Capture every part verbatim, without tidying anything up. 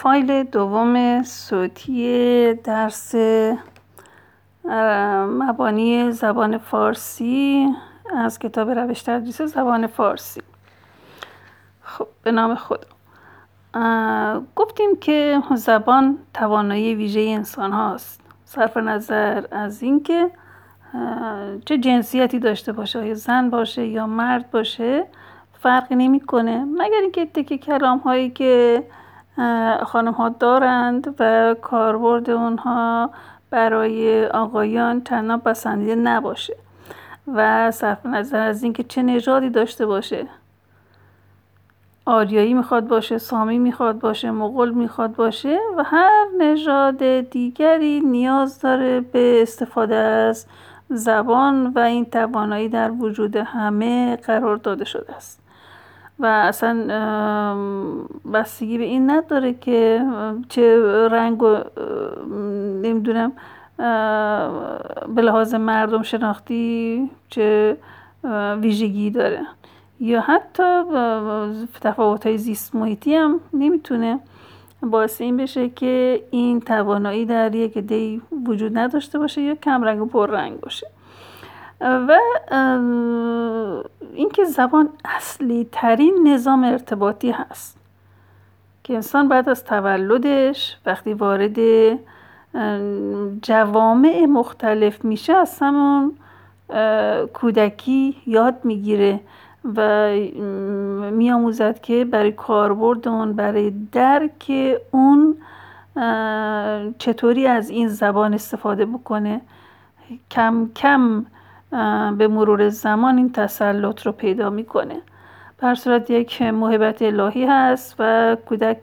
فایل دوم صوتی درس مبانی زبان فارسی از کتاب روش تدریس زبان فارسی. خب به نام خدا. گفتیم که زبان توانایی ویژه انسان هاست، صرف نظر از اینکه چه جنسیتی داشته باشه، یا زن باشه یا مرد باشه فرقی نمیکنه، مگر اینکه تک کلام هایی که خانم ها دارند و کاربرد اونها برای آقایان تنها پسندیده نباشه و صرف نظر از اینکه چه نژادی داشته باشه، آریایی میخواد باشه، سامی میخواد باشه، مغول میخواد باشه و هر نژاد دیگری نیاز داره به استفاده از زبان و این توانایی در وجود همه قرار داده شده است و اصلا بستگی به این نداره که چه رنگ و نمیدونم به لحاظ مردم شناختی چه ویژگی داره، یا حتی تفاوت‌های زیست محیطی هم نمیتونه باعث این بشه که این توانایی در یک عده‌ای وجود نداشته باشه یا کم رنگ و پر رنگ باشه. و اینکه زبان اصلی ترین نظام ارتباطی هست که انسان بعد از تولدش وقتی وارد جوامع مختلف میشه از همون کودکی یاد میگیره و میآموزد که برای کاربرد اون، برای درک اون چطوری از این زبان استفاده بکنه. کم کم به مرور زمان این تسلط رو پیدا میکنه. به هر صورت یک موهبت الهی هست و کودک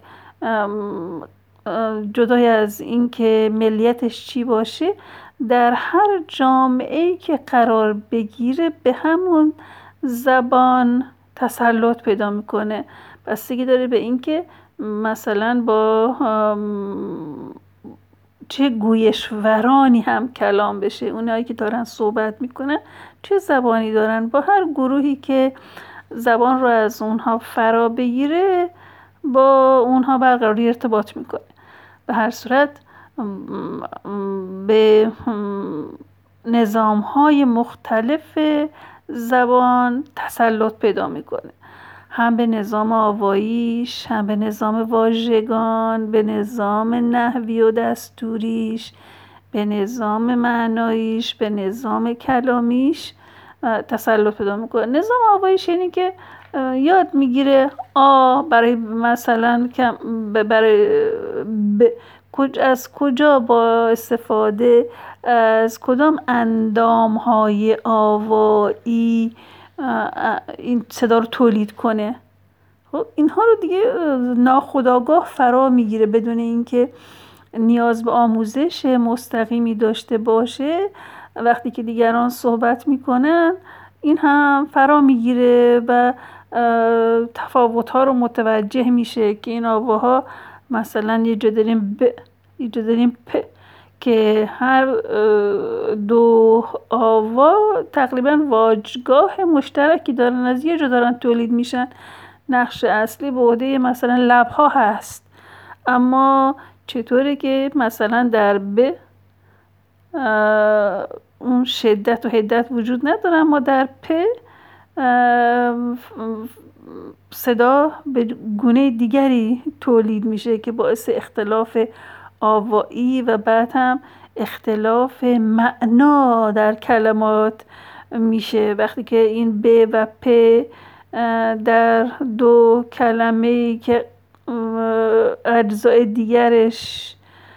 جدای از این که ملیتش چی باشه در هر جامعه‌ای که قرار بگیره به همون زبان تسلط پیدا میکنه. بستگی داره به این که مثلا با چه گویشورانی هم کلام بشه، اونایی که دارن صحبت میکنن چه زبانی دارن، با هر گروهی که زبان رو از اونها فرا بگیره با اونها برقراری ارتباط میکنه. به هر صورت به نظام‌های مختلف زبان تسلط پیدا میکنه، هم به نظام آواییش، هم به نظام واژگان، به نظام نحوی و دستوریش، به نظام معناییش، به نظام کلامیش تسلط پیدا میکنه. نظام آواییش یعنی که یاد میگیره آ برای مثلا برای از کجا با استفاده از کدام اندام‌های آوایی این صدا رو تولید کنه. خب اینها رو دیگه ناخودآگاه فرا میگیره بدون اینکه نیاز به آموزش مستقیمی داشته باشه. وقتی که دیگران صحبت میکنن این هم فرا میگیره و تفاوت‌ها رو متوجه میشه که این آواها مثلا یه جا داریم ب، یه جا داریم پ، که هر دو آوا تقریبا واجگاه مشترکی دارن، از یه جا دارن تولید میشن. نقش اصلی به عهده مثلا لبها هست، اما چطوره که مثلا در ب اون شدت و حدت وجود نداره، اما در پ صدا به گونه دیگری تولید میشه که باعث اختلاف آوایی و بعد هم اختلاف معنا در کلمات میشه. وقتی که این ب و پ در دو کلمه که اجزای دیگرش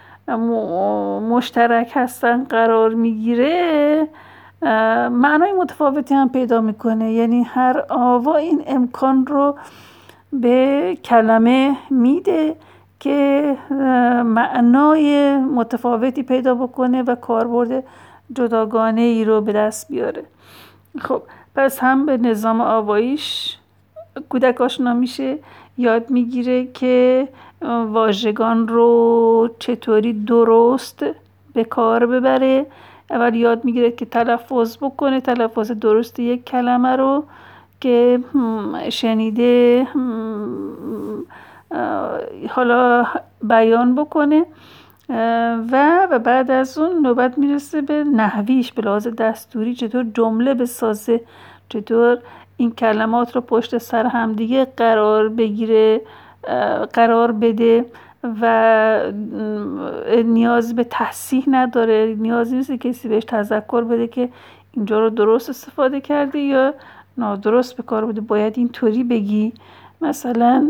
مشترک هستن قرار میگیره معنای متفاوتی هم پیدا میکنه. یعنی هر آوا این امکان رو به کلمه میده که معنای متفاوتی پیدا بکنه و کاربرد جداگانه ای رو به دست بیاره. خب پس هم به نظام آواییش کودک آشنا میشه، یاد میگیره که واژگان رو چطوری درست به کار ببره. اول یاد میگیره که تلفظ بکنه، تلفظ درست یک کلمه رو که شنیده حالا بیان بکنه و و بعد از اون نوبت میرسه به نحویش، به لحاظ دستوری چطور جمله بسازه، چطور این کلمات رو پشت سر هم دیگه قرار بگیره، قرار بده و نیاز به تصحیح نداره، نیاز نیست کسی بهش تذکر بده که اینجا رو درست استفاده کرده یا نادرست به کار بده، باید اینطوری بگی. مثلا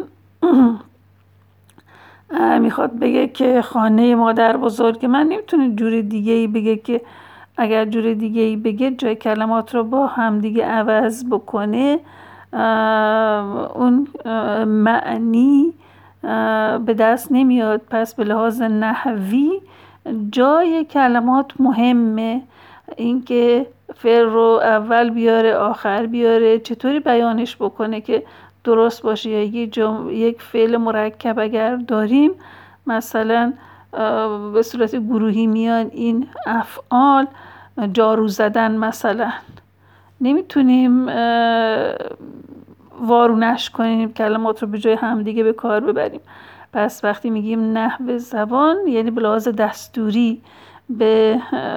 میخواد بگه که خانه مادر بزرگ من، نمیتونه جور دیگه ای بگه، که اگر جور دیگه ای بگه جای کلمات رو با هم دیگه عوض بکنه اون معنی به دست نمیاد. پس به لحاظ نحوی جای کلمات مهمه، اینکه فعل رو اول بیاره آخر بیاره، چطوری بیانش بکنه که درست باشه. یا یک, یک فعل مرکب اگر داریم مثلا به صورت گروهی میان این افعال، جارو زدن مثلا، نمیتونیم وارونش کنیم کلمات رو به جای همدیگه به کار ببریم. پس وقتی میگیم نحو زبان یعنی به لحاظ دستوری، به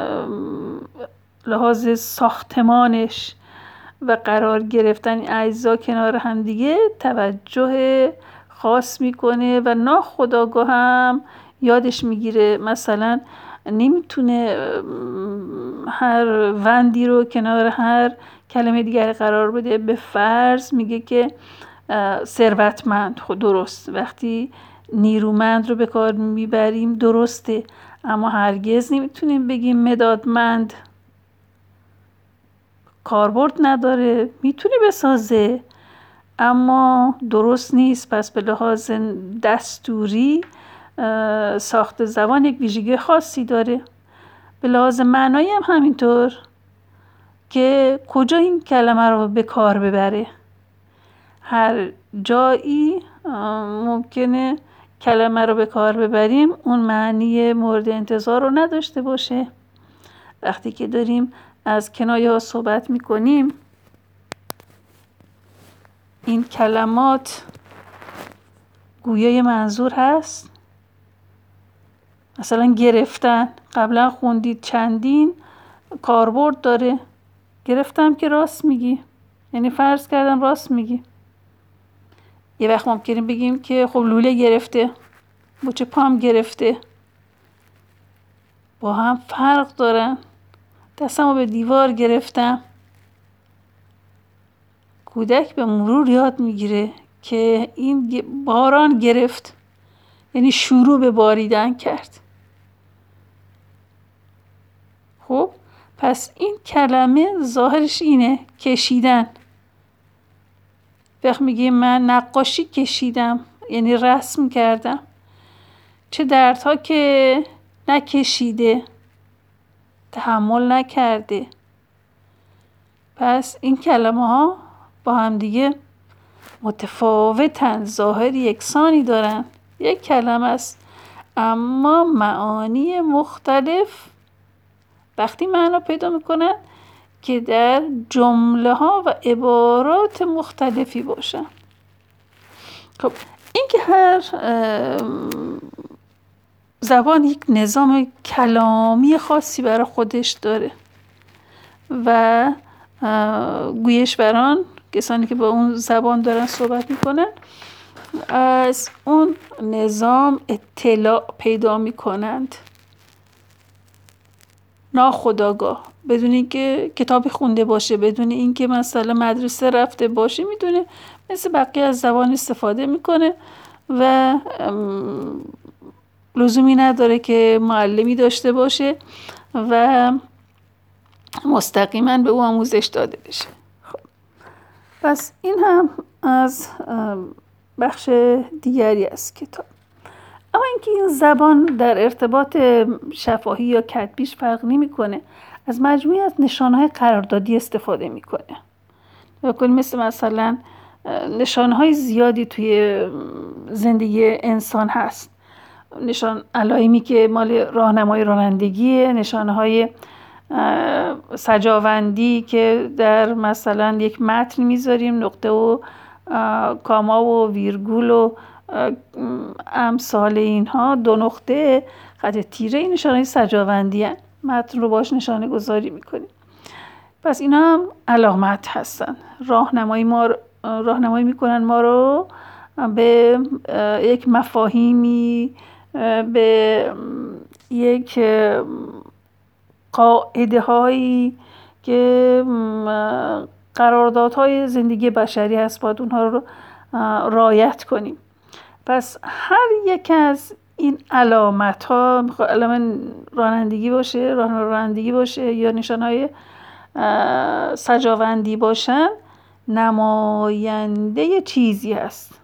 لحاظ ساختمانش و قرار گرفتن اجزا کنار هم دیگه توجه خاص میکنه و ناخودآگاه هم یادش میگیره. مثلا نمیتونه هر وندی رو کنار هر کلمه دیگر قرار بده. به فرض میگه که ثروتمند، خود درست، وقتی نیرومند رو به کار میبریم درسته، اما هرگز نمیتونیم بگیم مدادمند، کاربرد نداره، میتونه بسازه اما درست نیست. پس به لحاظ دستوری ساخت زبان یک ویژگی خاصی داره. به لحاظ معنایی هم همینطور، که کجا این کلمه رو به کار ببره. هر جایی ممکنه کلمه رو به کار ببریم اون معنی مورد انتظار رو نداشته باشه. وقتی که داریم از کنایه ها صحبت میکنیم، این کلمات گویای منظور هست. مثلا گرفتن، قبلا خوندید چندین کاربرد داره. گرفتم که راست میگی، یعنی فرض کردم راست میگی. یه وقت ممکنه بگیم که خب لوله گرفته، مچ پام گرفته، با هم فرق دارن. دستمو به دیوار گرفتم. کودک به مرور یاد میگیره که این باران گرفت یعنی شروع به باریدن کرد. خب پس این کلمه ظاهرش اینه، کشیدن. وقت میگه من نقاشی کشیدم یعنی رسم کردم. چه دردها که نکشیده، تحمل نکرده. پس این کلمه ها با هم دیگه متفاوتن، ظاهر یکسانی دارن، یک کلمه است اما معانی مختلف وقتی معنا پیدا میکنن که در جمله ها و عبارات مختلفی باشن. خب این که هر زبان یک نظام کلامی خاصی برای خودش داره و گویشوران، کسانی که با اون زبان دارن صحبت میکنن، از اون نظام اطلاع پیدا میکنند ناخودآگاه، بدون اینکه کتابی خونده باشه، بدون اینکه مثلا مدرسه رفته باشه، میدونه مثل بقیه از زبان استفاده میکنه و لزومی نداره که معلمی داشته باشه و مستقیما به او آموزش داده بشه. خب پس این هم از بخش دیگری از کتاب. اما اینکه این زبان در ارتباط شفاهی یا کتبیش فرق نمی‌کنه، از مجموعی از نشانه‌های قراردادی استفاده می‌کنه. بکنیم مثل مثلا نشانه‌های زیادی توی زندگی انسان هست. نشان علائمی که مال راهنمای رانندگیه، نشانه‌های سجاوندی که در مثلا یک متن میذاریم، نقطه و کاما و ویرگول و امثال اینها دو نقطه خط تیره این نشانه سجاوندی هستند. متن رو باش نشانه گذاری میکنیم. پس اینا هم علامت هستن، راهنمایی ما راهنمایی میکنن ما رو به یک مفاهیمی، به یک قاعده هایی که قراردادهای زندگی بشری هست، باید اونها رو رعایت کنیم. پس هر یک از این علامت ها، علامت رانندگی باشه، رانندگی باشه یا نشان های سجاوندی باشن، نماینده چیزی هست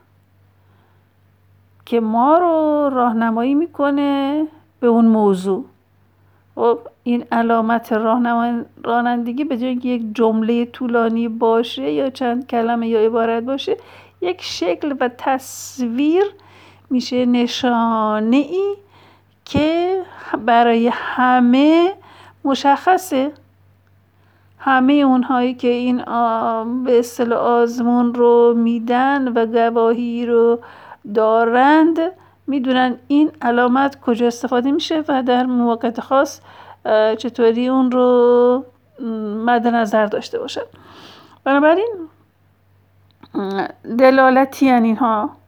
که ما رو راهنمایی میکنه به اون موضوع. خب این علامت رانندگی به جای اینکه یک جمله طولانی باشه یا چند کلمه یا عبارت باشه، یک شکل و تصویر میشه، نشانه ای که برای همه مشخصه. همه اونهایی که این به اصطلاح آزمون رو میدن و گواهی رو دارند میدونن این علامت کجا استفاده میشه و در مواقع خاص چطوری اون رو مد نظر داشته باشن. بنابراین دلالتی ان اینها